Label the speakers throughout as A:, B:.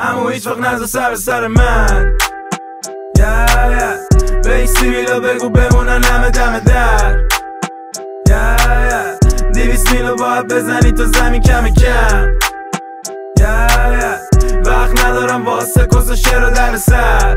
A: اما هیچ وقت نذار سر من به این سیبیلا بگو بمونن همه دم در 200 میلو باید بزنی تو زمین کم وقت ندارم واسه کس و شعر و در سر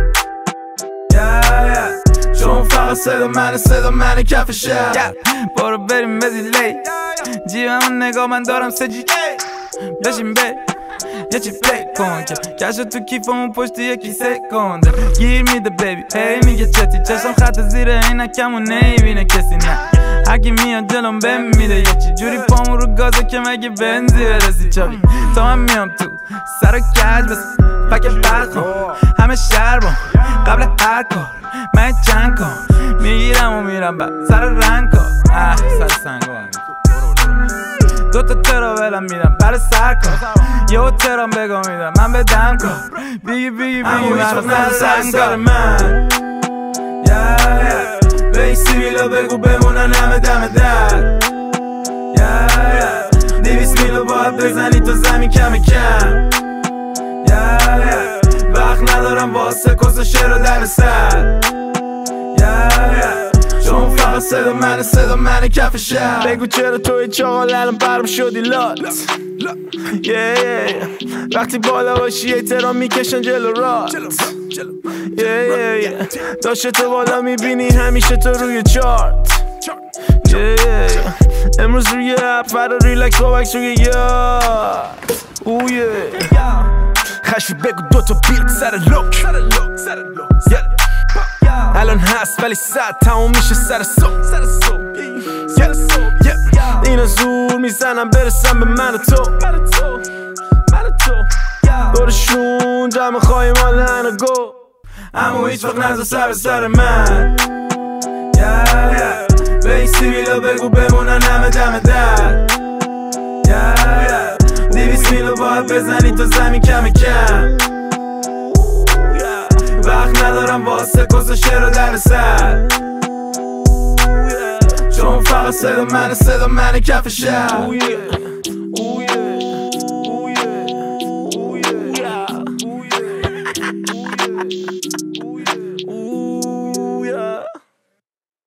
A: چون فقط صدا منه کف شهر
B: برو بریم بزیلی جیبمون نگاه من دارم سجی بشین بریم یه چی پلی کن که کشو تو کیفمون پشت یکی سکنده گیر میده بیبی هی میگه چتی چشم خط زیر عینکمو نمیبینه کسی نه هرکی میاد جلوم بهم میده یه چی جوری پامون رو گازه که مگه بنزی برسی چابی تا من میام تو سر و کج بس فکر برد کن همه شهر بام قبل هر کار من چند کن میگیرم و میرم بعد سر رنگ کن سر سنگو دوتا تراولم میدم برای سر کن یه ترام بگو میدم من بدم کن بیگی من
A: سر من به این سیبیلا بگو بمونن همه دم در 200 میلو باید بزنی تو زمین کم وقت ندارم واسه کس و شعر و در سر چون فقط صدا منه کف شهر
B: بگو چرا توی چاقال الان برم شدی لات وقتی بالا باشی احترام میکشن جلو رات داشته تو بالا میبینی همیشه تو روی چارت امروز روی اپ فردا ریلکس با وکس روی یاد خشی بگو دوتا بیت سر لوک الان هست ولی ساعت تموم میشه سر صبح اینا زور میزنم برسم به من و تو دورشون جمع خواهیم حال هنگو
A: اما هیچ وقت نذار سر من به این سیبیلا بگو بمونن همه دم در 200 میلو باید بزنی تو زمین کم وقت ندارم واسه کس و شعر و در سر چون فقط صدا منه کف شهر